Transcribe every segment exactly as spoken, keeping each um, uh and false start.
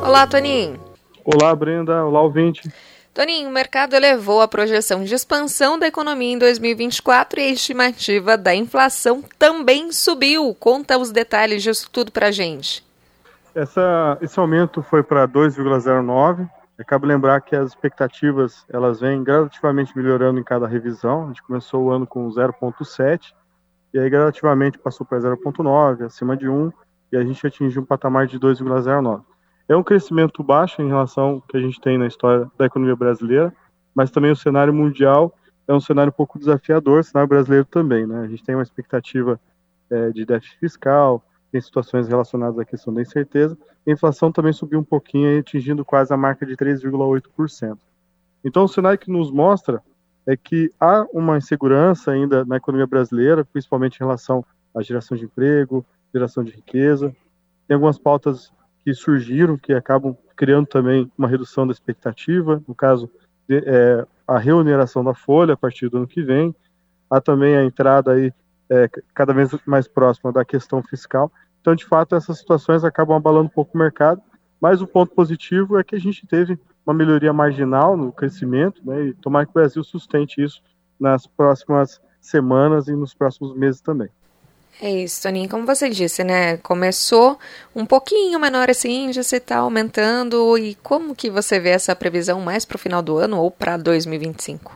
Olá, Toninho. Olá, Brenda. Olá, ouvinte. Toninho, o mercado elevou a projeção de expansão da economia em dois mil e vinte e quatro e a estimativa da inflação também subiu. Conta os detalhes disso tudo pra gente. Essa, esse aumento foi para dois vírgula zero nove. Cabe lembrar que as expectativas elas vêm gradativamente melhorando em cada revisão. A gente começou o ano com zero vírgula sete e aí gradativamente passou para zero vírgula nove, acima de um, e a gente atingiu um patamar de dois vírgula zero nove. É um crescimento baixo em relação ao que a gente tem na história da economia brasileira, mas também o cenário mundial é um cenário um pouco desafiador, o cenário brasileiro também, né? A gente tem uma expectativa é, de déficit fiscal, tem situações relacionadas à questão da incerteza. A inflação também subiu um pouquinho, atingindo quase a marca de três vírgula oito por cento. Então, o cenário que nos mostra é que há uma insegurança ainda na economia brasileira, principalmente em relação à geração de emprego, geração de riqueza. Tem algumas pautas que surgiram, que acabam criando também uma redução da expectativa, no caso, de, é, a reoneração da folha a partir do ano que vem. Há também a entrada aí, é, cada vez mais próxima da questão fiscal. Então, de fato, essas situações acabam abalando um pouco o mercado, mas o ponto positivo é que a gente teve uma melhoria marginal no crescimento, né, e tomara que o Brasil sustente isso nas próximas semanas e nos próximos meses também. É isso, Toninho, como você disse, né, começou um pouquinho menor esse índice, está aumentando, e como que você vê essa previsão mais para o final do ano ou para dois mil e vinte e cinco?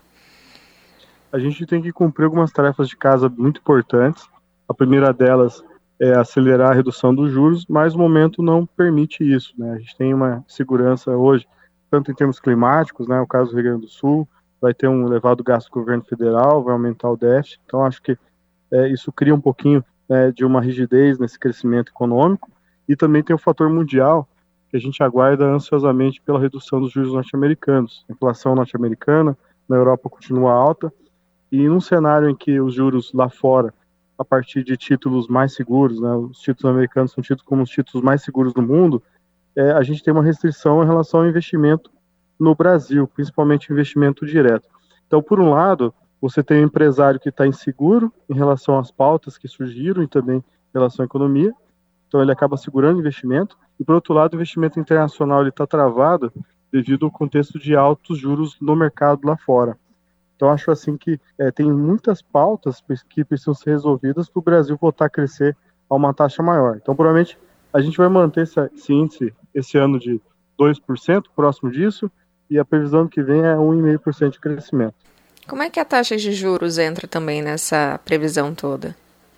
A gente tem que cumprir algumas tarefas de casa muito importantes. A primeira delas é acelerar a redução dos juros, mas o momento não permite isso, né? A gente tem uma segurança hoje, tanto em termos climáticos, né, o caso do Rio Grande do Sul, vai ter um elevado gasto do governo federal, vai aumentar o déficit, então acho que é, isso cria um pouquinho é, de uma rigidez nesse crescimento econômico, e também tem o fator mundial, que a gente aguarda ansiosamente pela redução dos juros norte-americanos. A inflação norte-americana na Europa continua alta, e num cenário em que os juros lá fora, a partir de títulos mais seguros, né, os títulos americanos são tidos como os títulos mais seguros do mundo, é, a gente tem uma restrição em relação ao investimento no Brasil, principalmente investimento direto. Então, por um lado, você tem um empresário que está inseguro em relação às pautas que surgiram e também em relação à economia, então ele acaba segurando o investimento, e por outro lado, o investimento internacional está travado devido ao contexto de altos juros no mercado lá fora. Então, acho assim que é, tem muitas pautas que precisam ser resolvidas para o Brasil voltar a crescer a uma taxa maior. Então, provavelmente, a gente vai manter esse, esse índice esse ano de dois por cento, próximo disso, e a previsão que vem é um vírgula cinco por cento de crescimento. Como é que a taxa de juros entra também nessa previsão toda?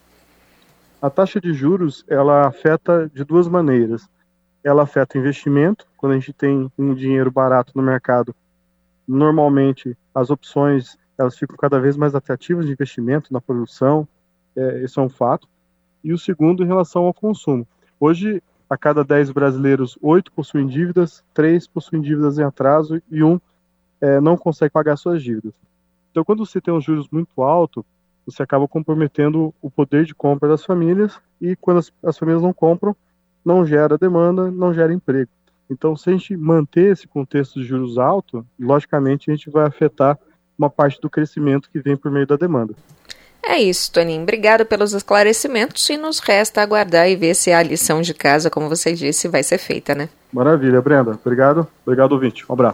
A taxa de juros, ela afeta de duas maneiras. Ela afeta investimento, quando a gente tem um dinheiro barato no mercado, normalmente as opções elas ficam cada vez mais atrativas de investimento na produção, é, isso é um fato. E o segundo, em relação ao consumo. Hoje, a cada dez brasileiros, oito possuem dívidas, três possuem dívidas em atraso e um é, não consegue pagar suas dívidas. Então, quando você tem os juros muito altos, você acaba comprometendo o poder de compra das famílias, e quando as, as famílias não compram, não gera demanda, não gera emprego. Então, se a gente manter esse contexto de juros altos, logicamente a gente vai afetar uma parte do crescimento que vem por meio da demanda. É isso, Toninho. Obrigado pelos esclarecimentos, e nos resta aguardar e ver se a lição de casa, como você disse, vai ser feita, né? Maravilha, Brenda. Obrigado. Obrigado, ouvinte. Um abraço.